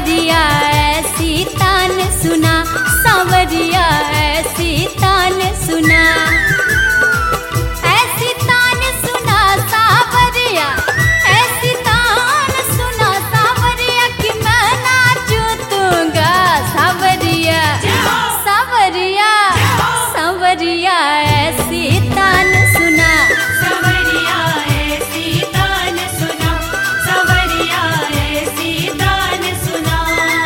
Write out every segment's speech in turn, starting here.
सांवरिया ऐसी तान सुना, सांवरिया ऐसी तान सुना, ऐसी तान सुना सांवरिया, ऐसी तान सुना सांवरिया कि मैं नाचूं तूंगा सांवरिया, सांवरिया, सांवरिया ऐसी तान सुना, सांवरिया ऐसी तान सुना, सांवरिया ऐसी तान सुना।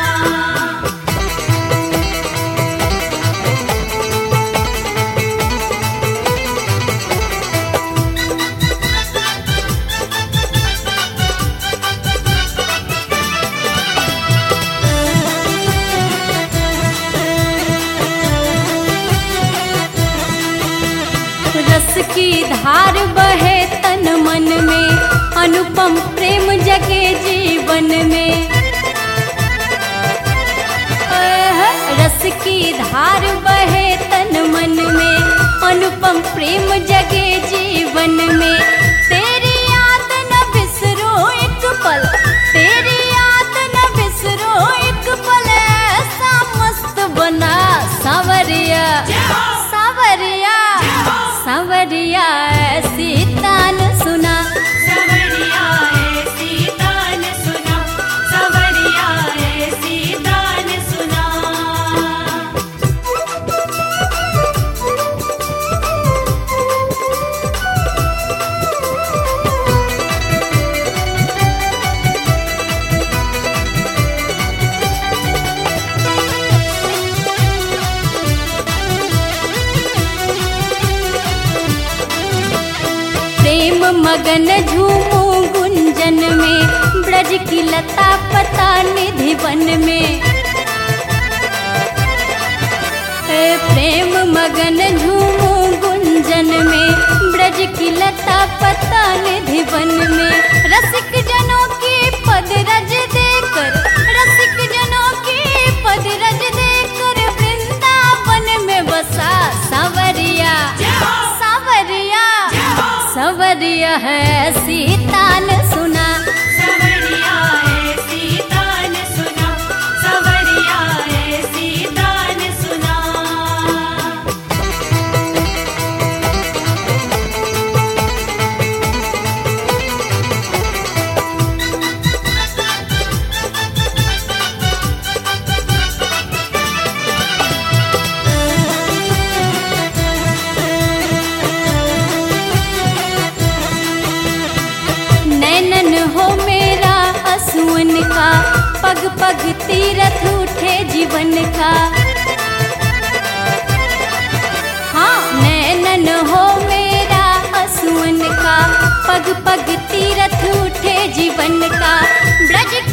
रस की धार बहे तन मन में, अनुपम प्रेम जगे जीवन में। रस की धार बहे तन मन में, अनुपम प्रेम जगे जीवन में। तेरी याद न बिसरो एक पल, तेरी याद न बिसरो एक पल, ऐसा मस्त बना सांवरिया, सांवरिया, सांवरिया ऐसी तान सुना, सांवरिया ऐसी तान सुना, सांवरिया ऐसी तान सुना। प्रेम मगन झूमूं गुंजन में, ब्रज की लता पता निधि वन में। प्रेम मगन झूमूं गुंजन में, ब्रज की लता पता निधि वन में। रसिक जनों की पद रज देकर, रसिक जनों की पद रज देकर, वृंदावन में बसा सांवरिया, सांवरिया, सांवरिया है ऐसी तान सुना, सांवरिया ऐसी तान सुना, सांवरिया ऐसी तान सुना। नैनन हो मेरा असुअन का, पग पग तीरथ उठे जीवन का। हाँ, नैनन हो मेरा असुअन का, पग पग तीरथ उठे जीवन का। ब्रज